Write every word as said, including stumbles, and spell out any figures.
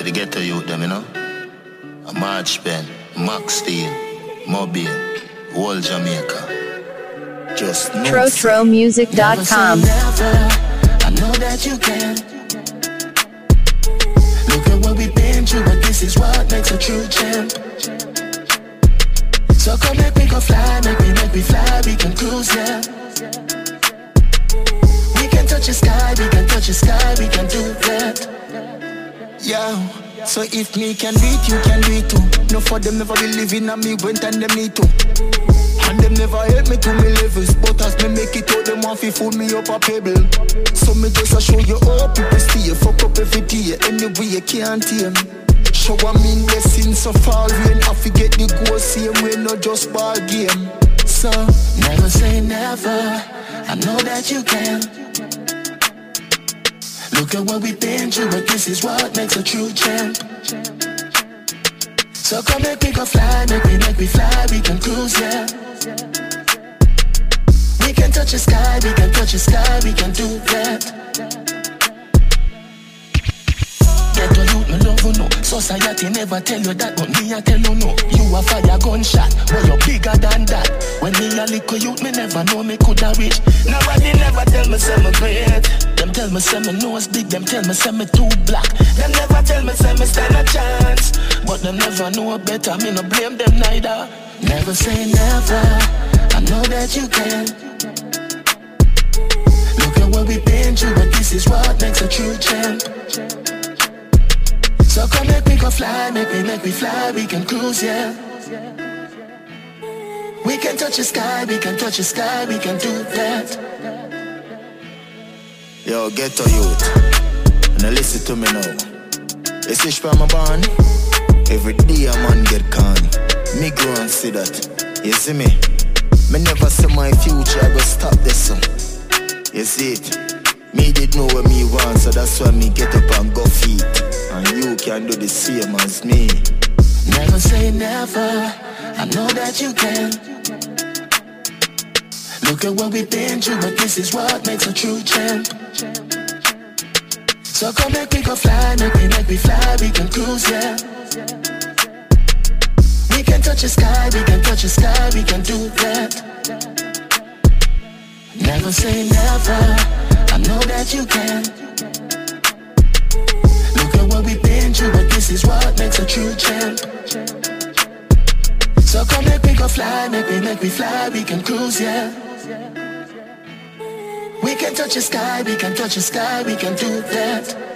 for the ghetto youth them, you know. A March Pen, Max Steel, Mobile, whole Jamaica. Just no. Tro Tro Music dot com. I know that you can. Look at what we've been through, but this is what makes a true champ. So come make me go fly, make me, make me fly, we can cruise, yeah. We can touch the sky, we can touch the sky, we can do that. Yeah, so if me can do it, you can do it too. No for them never believe in me when time them need to. And them never help me to me levels. But as me make it out, them want to fool me up a pebble. So me just a show you how people stay. Fuck up every day, anyway you can't tame. Show I mean blessings so far rain. I forget the goal, same way, not just ball game. So, never say never, I know that you can. Look at what we've been through, but this is what makes a true champ. So come make me go fly, make me, make me fly, we can cruise, yeah. We can touch the sky, we can touch the sky, we can do that. Get to youth, me love you, no. Society never tell you that, but me I tell you no. You a fire gunshot, but you're bigger than that. When me a little youth, me never know me coulda reach. Nobody never tell me say me great. Them tell me say me nose big, them tell me say me too black. Them never tell me say me stand a chance, but them never know better, me no blame them neither. Never say never, I know that you can. Look at what we've been through, but this is what makes a true champ. So come make me go fly, make me, make me fly, we can cruise, yeah. We can touch the sky, we can touch the sky, we can do that. Yo, ghetto youth, now listen to me now. You see from my band, every day a man get con. Me grow and see that, you see me? Me never see my future, I go stop this song. You see it? Me did know what me want, so that's why me get up and go feet. And you can do the same as me. Never say never, I know that you can. Look at what we've been through, but this is what makes a true champ. So come make me go fly, make me, make me fly, we can cruise, yeah. We can touch the sky, we can touch the sky, we can do that. Never say never, I know that you can. Look at what we've been through, but this is what makes a true champ. So come make me go fly, make me, make me fly, we can cruise, yeah. We can touch the sky, we can touch the sky, we can do that.